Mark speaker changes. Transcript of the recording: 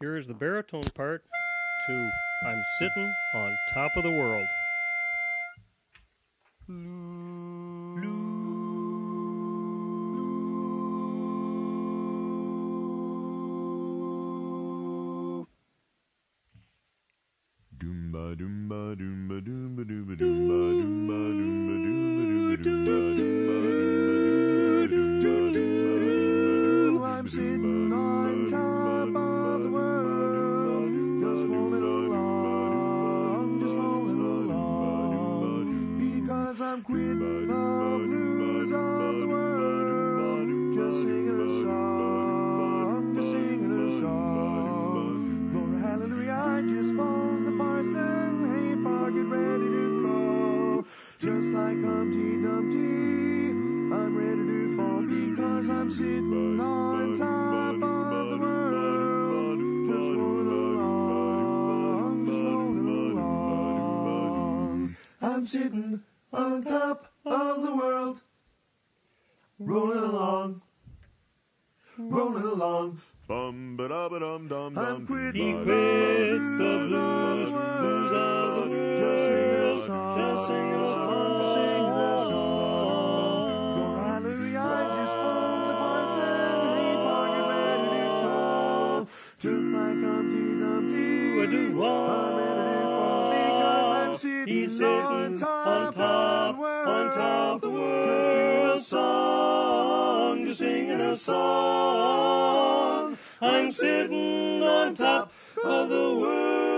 Speaker 1: Here is the baritone part to I'm Sitting on Top of the World.
Speaker 2: Doomba doomba doomba doomba doomba doomba doomba doomba doomba doomba doomba. I'm sitting on top of the world, just rolling along, because I'm quitting the blues of the world, just singing a song, Lord hallelujah, I just phoned the parson, hey pa, get ready to go, just like Humpty Dumpty, I'm ready to fall, because I'm sitting on top of the world, just rolling along, I'm sitting on top of the world, rolling along. Bum ba da ba dum dum dum. I'm quit the blues of the world. Just singing a song. Lord hallelujah, I just phoned the parson. Hey, pa, get ready to go. Just like Humpty Dumpty, I'm ready to fall because I'm sitting on top of the world. Just singing a song. I'm sitting on top of the world.